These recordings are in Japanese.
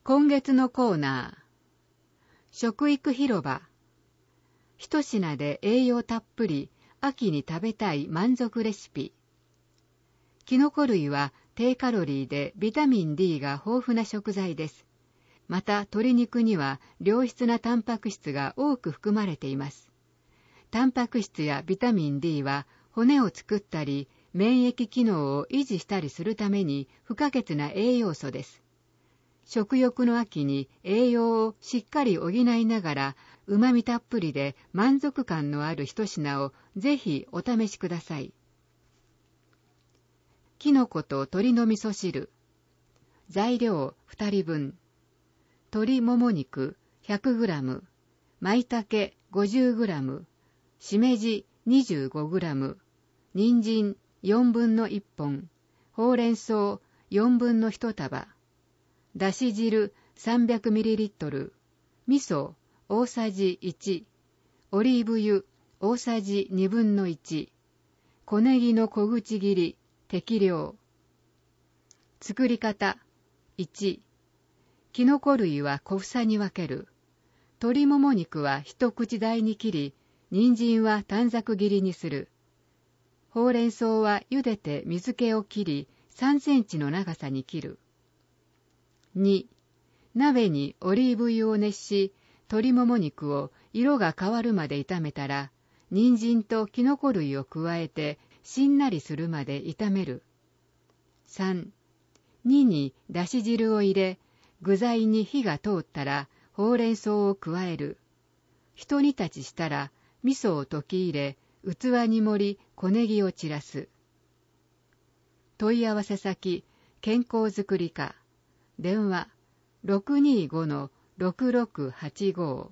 今月のコーナー、食育広場。一品で栄養たっぷり、秋に食べたい満足レシピ。キノコ類は低カロリーでビタミン D が豊富な食材です。また鶏肉には良質なタンパク質が多く含まれています。タンパク質やビタミン D は骨を作ったり、免疫機能を維持したりするために不可欠な栄養素です。食欲の秋に栄養をしっかり補いながら、旨味たっぷりで満足感のある一品をぜひお試しください。きのこと鶏の味噌汁。材料2人分。鶏もも肉 100g、舞茸 50g、しめじ 25g、人参4分の1本、ほうれん草4分の1束、だし汁 300ml、味噌大さじ1、オリーブ油大さじ2分の1、小ネギの小口切り適量。作り方。1、キノコ類は小房に分ける。鶏もも肉は一口大に切り、人参は短冊切りにする。ほうれん草は茹でて水気を切り、3センチの長さに切る。2、鍋にオリーブ油を熱し、鶏もも肉を色が変わるまで炒めたら、人参とキノコ類を加えてしんなりするまで炒める。3、2にだし汁を入れ、具材に火が通ったらほうれん草を加える。一煮立ちしたら味噌を溶き入れ、器に盛り小ネギを散らす。問い合わせ先、健康づくり課。電話 625-6685。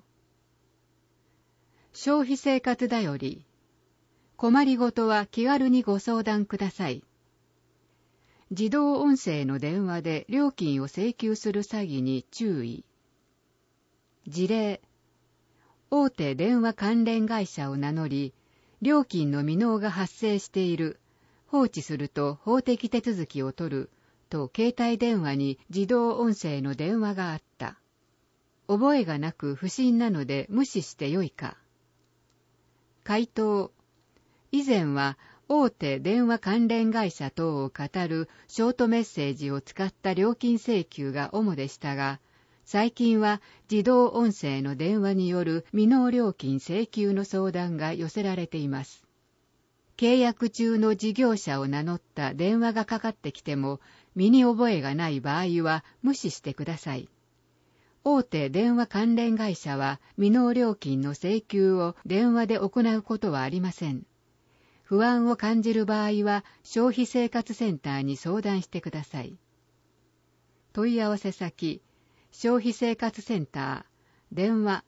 消費生活だより。困りごとは気軽にご相談ください。自動音声の電話で料金を請求する詐欺に注意。事例。大手電話関連会社を名乗り、料金の未納が発生している、放置すると法的手続きを取る、と携帯電話に自動音声の電話があった。覚えがなく不審なので無視してよいか。回答。以前は大手電話関連会社等を語るショートメッセージを使った料金請求が主でしたが、最近は自動音声の電話による未納料金請求の相談が寄せられています。契約中の事業者を名乗った電話がかかってきても身に覚えがない場合は無視してください。大手電話関連会社は未納料金の請求を電話で行うことはありません。不安を感じる場合は消費生活センターに相談してください。問い合わせ先、消費生活センター、電話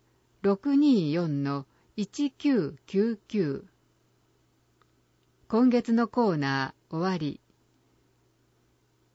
624-1999。今月のコーナー終わり。